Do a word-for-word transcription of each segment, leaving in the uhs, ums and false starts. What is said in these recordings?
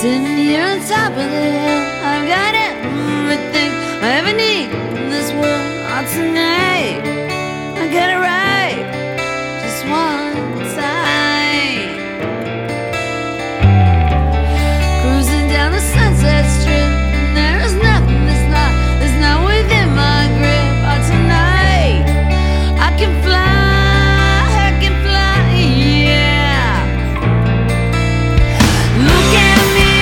Sitting here on top of the hill, I've got everything I ever need in this world. Oh, tonight I got it right, just one time. Cruising down the Sunset Strip, and there is nothing that's not, that's not within my grip. Oh, tonight I can fly, I can fly, yeah. Look at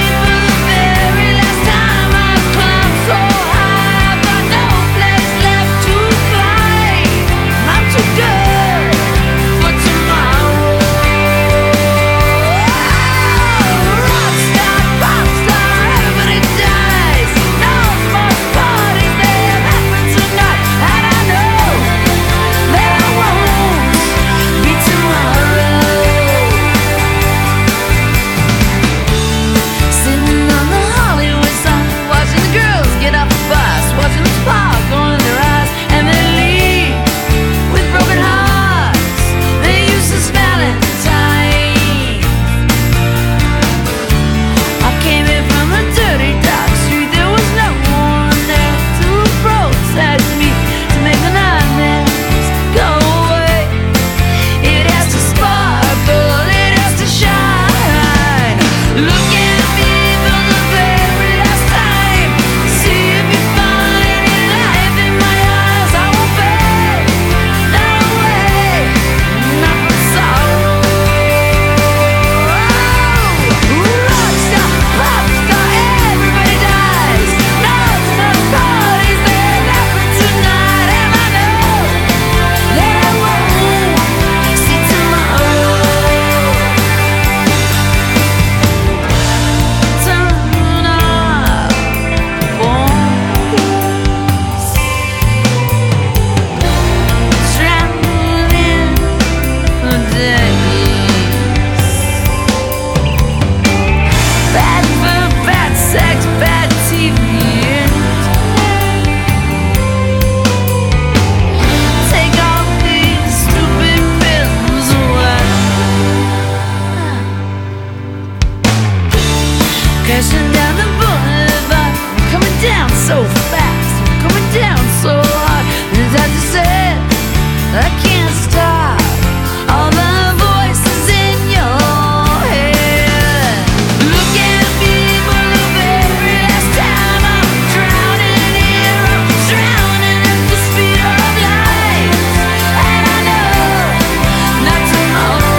crashing down the boulevard, I'm coming down so fast, I'm coming down so hard. And I just said I can't stop all the voices in your head. Look at me for the very last time. I'm drowning here, I'm drowning at the speed of light, and I know not tomorrow.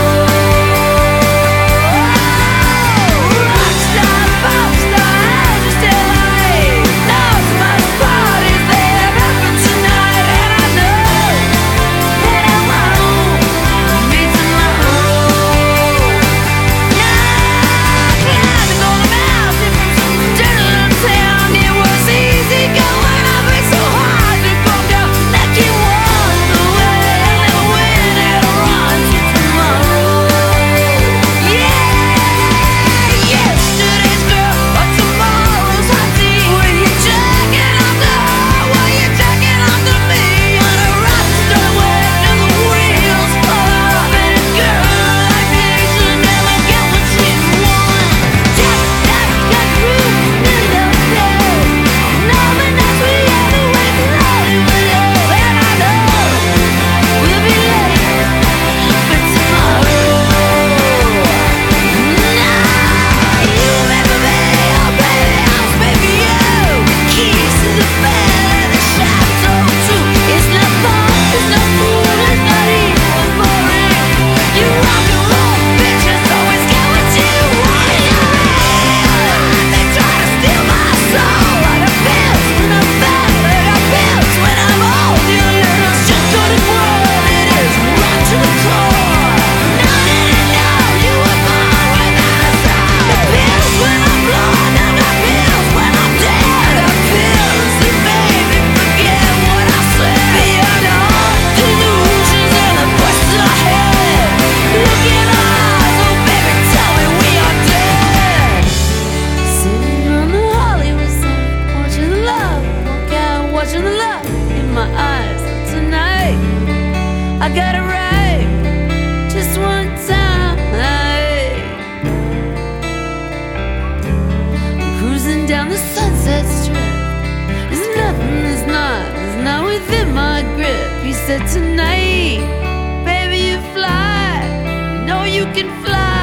I got it right, just one time. down the Sunset Strip. There's nothing that's not, is not within my grip. He said, tonight, baby, you fly, you know you can fly.